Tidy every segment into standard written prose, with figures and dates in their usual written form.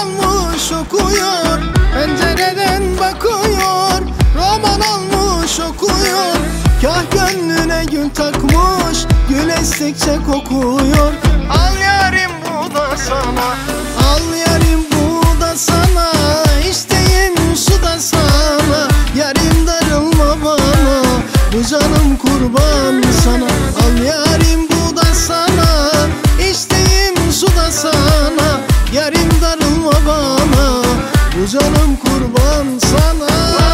almış okuyor, pencereden bakıyor. Roman almış okuyor, kah gönlüne gül takmış, gül estikçe kokuyor. Al yarim bu da sana, al yarim bu da sana, İçtiğim su da sana, yarim darılma bana, bu canım kurban sana. Al yarim bu da sana, İçtiğim su da sana, yarim darılma bana, bu canım kurban sana.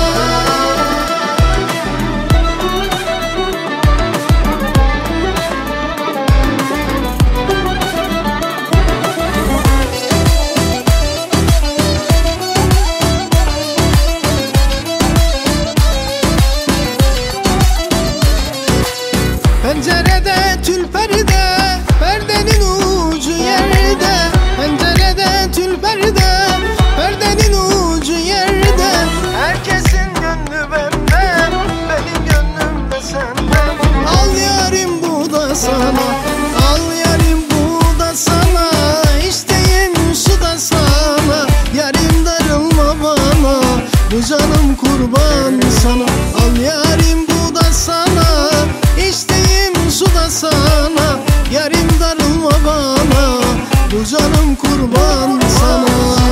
Pencerede tül perde, perdenin ucu yerde. Pencerede tül perde, perdenin ucu yerde. Herkesin gönlü benden, benim gönlüm de senden. Al yarim bu da sana, al yarim bu da sana, İçtiğim su da sana, yarim darılma bana, bu canım kurban sana. Al yarim bu da sana, İçtiğim su da sana, yarim darılma bana, bu canım kurban sana.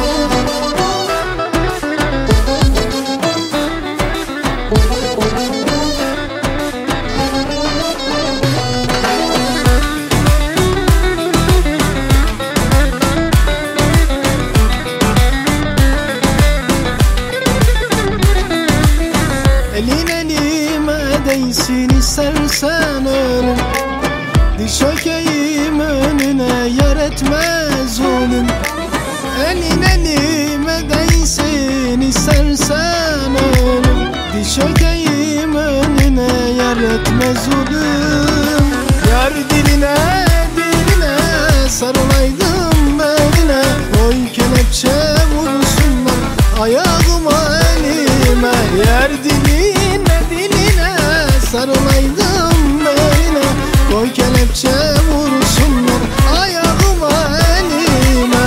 Elin elime değsin istersen ölüm, diz çökeyim önüne yer etmez zulüm. Elin elime değsin istersen ölüm, diz çökeyim önüne yer etmez zulüm. Yar diline diline sarılaydım beline, oy kelepçe vursunlar ayağıma elime. Yer diline diline sarılaydım beline, koy kelepçe vursunlar ayağıma elime.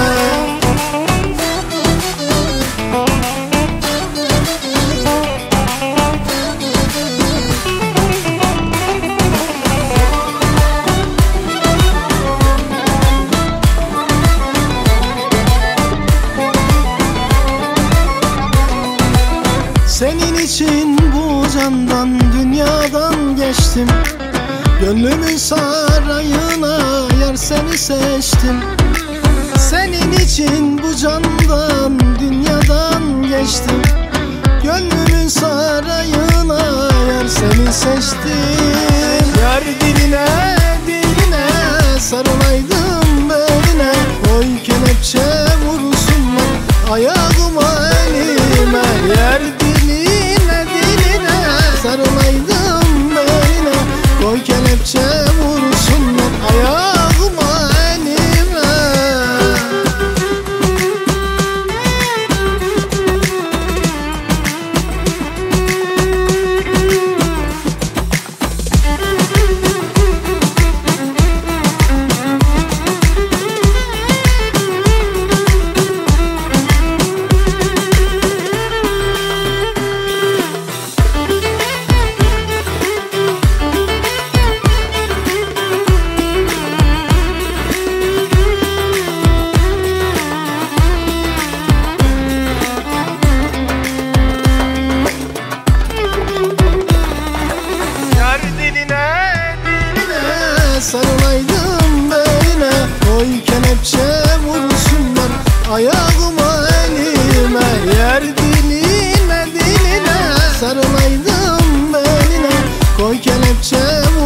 Senin için bu candan dünyadan geçtim, gönlümün sarayına yar seni seçtim. Senin için bu candan dünyadan geçtim, gönlümün sarayına yar seni seçtim. Yar diline diline sarılaydım beline, oy kelepçe vursunlar ayağıma elime. Yer diline diline sarılaydım beline, koy kelepçe vursunlar ayağıma elime. Sarılaydım beline, koy kelepçe vursunlar ayağıma elime. Yer diline diline sarılaydım beline, koy kelepçe